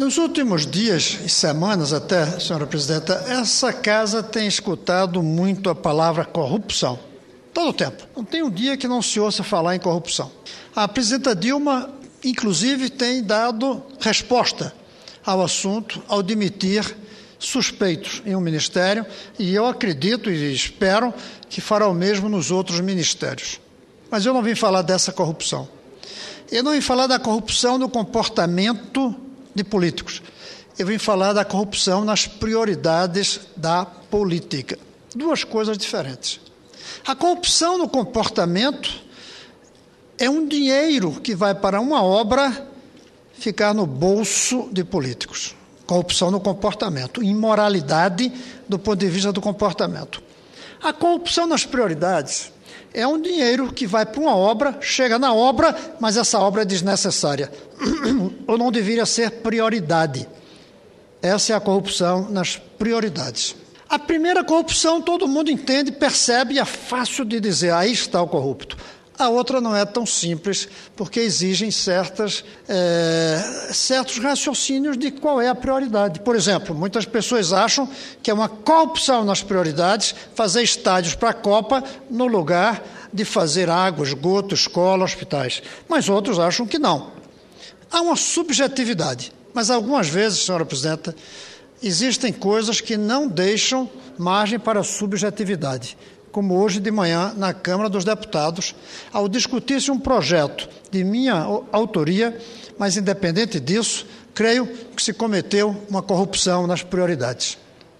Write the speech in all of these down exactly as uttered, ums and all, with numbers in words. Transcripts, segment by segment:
Nos últimos dias e semanas até, senhora presidenta, essa casa tem escutado muito a palavra corrupção. Todo o tempo. Não tem um dia que não se ouça falar em corrupção. A presidenta Dilma, inclusive, tem dado resposta ao assunto ao demitir suspeitos em um ministério, e eu acredito e espero que fará o mesmo nos outros ministérios. Mas eu não vim falar dessa corrupção. Eu não vim falar da corrupção no comportamento de políticos. Eu vim falar da corrupção nas prioridades da política. Duas coisas diferentes. A corrupção no comportamento é um dinheiro que vai para uma obra ficar no bolso de políticos. Corrupção no comportamento, imoralidade do ponto de vista do comportamento. A corrupção nas prioridades é um dinheiro que vai para uma obra, chega na obra, mas essa obra é desnecessária, ou não deveria ser prioridade. Essa é a corrupção nas prioridades. A primeira corrupção todo mundo entende, percebe e é fácil de dizer, aí está o corrupto. A outra não é tão simples, porque exigem certas, é, certos raciocínios de qual é a prioridade. Por exemplo, muitas pessoas acham que é uma corrupção nas prioridades fazer estádios para a Copa no lugar de fazer água, esgoto, escola, hospitais. Mas outros acham que não. Há uma subjetividade, mas algumas vezes, senhora presidenta, existem coisas que não deixam margem para a subjetividade. Como hoje de manhã, na Câmara dos Deputados, ao discutir-se um projeto de minha autoria, mas independente disso, creio que se cometeu uma corrupção nas prioridades.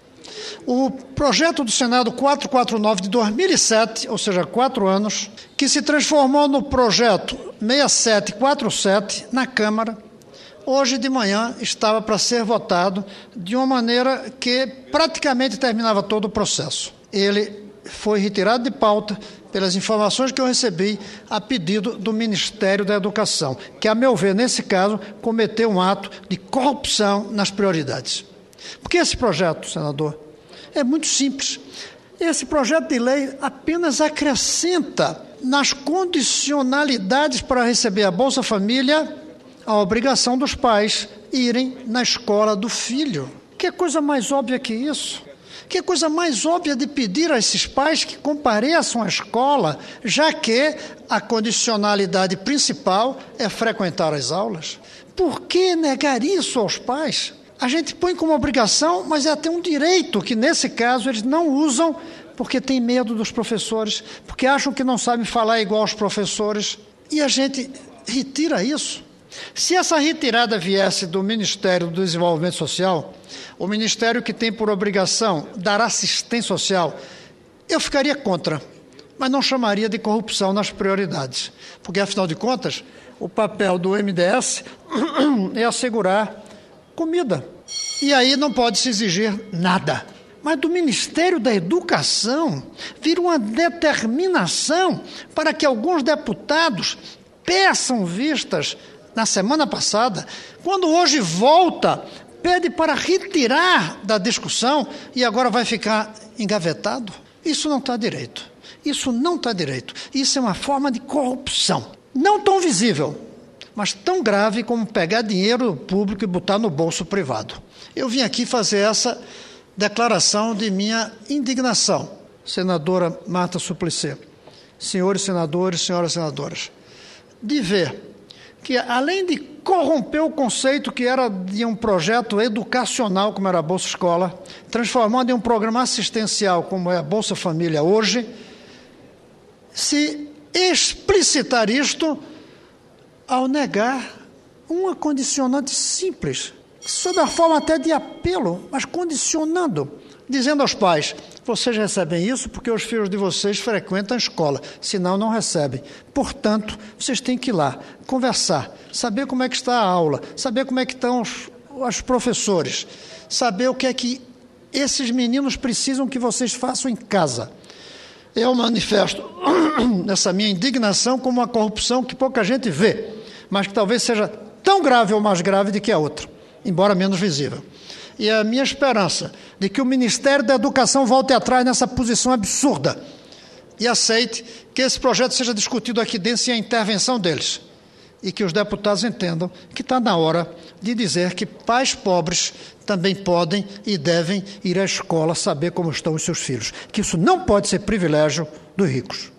O projeto do Senado quatrocentos e quarenta e nove de dois mil e sete, ou seja, quatro anos, que se transformou no projeto seis sete quatro sete na Câmara, hoje de manhã estava para ser votado de uma maneira que praticamente terminava todo o processo. Ele foi retirado de pauta pelas informações que eu recebi a pedido do Ministério da Educação, que, a meu ver, nesse caso, cometeu um ato de corrupção nas prioridades. Porque esse projeto, senador, é muito simples. Esse projeto de lei apenas acrescenta nas condicionalidades para receber a Bolsa Família a obrigação dos pais irem na escola do filho. Que coisa mais óbvia que isso? Que coisa mais óbvia de pedir a esses pais que compareçam à escola, já que a condicionalidade principal é frequentar as aulas? Por que negar isso aos pais? A gente põe como obrigação, mas é até um direito que, nesse caso, eles não usam porque têm medo dos professores, porque acham que não sabem falar igual aos professores, e a gente retira isso. Se essa retirada viesse do Ministério do Desenvolvimento Social, o ministério que tem por obrigação dar assistência social, eu ficaria contra, mas não chamaria de corrupção nas prioridades, porque, afinal de contas, o papel do M D S é assegurar comida, e aí não pode se exigir nada. Mas do Ministério da Educação vira uma determinação para que alguns deputados peçam vistas na semana passada, quando hoje volta, pede para retirar da discussão e agora vai ficar engavetado. Isso não está direito. Isso não está direito. Isso é uma forma de corrupção. Não tão visível, mas tão grave como pegar dinheiro público e botar no bolso privado. Eu vim aqui fazer essa declaração de minha indignação, senadora Marta Suplicy, senhores senadores, senhoras senadoras, de ver que, além de corromper o conceito que era de um projeto educacional, como era a Bolsa Escola, transformando em um programa assistencial, como é a Bolsa Família hoje, se explicitar isto ao negar uma condicionante simples, sob a forma até de apelo, mas condicionando, dizendo aos pais, vocês recebem isso porque os filhos de vocês frequentam a escola, senão não recebem. Portanto, vocês têm que ir lá, conversar, saber como é que está a aula, saber como é que estão os, os professores, saber o que é que esses meninos precisam que vocês façam em casa. Eu manifesto essa minha indignação como uma corrupção que pouca gente vê, mas que talvez seja tão grave ou mais grave do que a outra, embora menos visível. E a minha esperança de que o Ministério da Educação volte atrás nessa posição absurda e aceite que esse projeto seja discutido aqui dentro sem a intervenção deles. e que os deputados entendam que está na hora de dizer que pais pobres também podem e devem ir à escola saber como estão os seus filhos, que isso não pode ser privilégio dos ricos.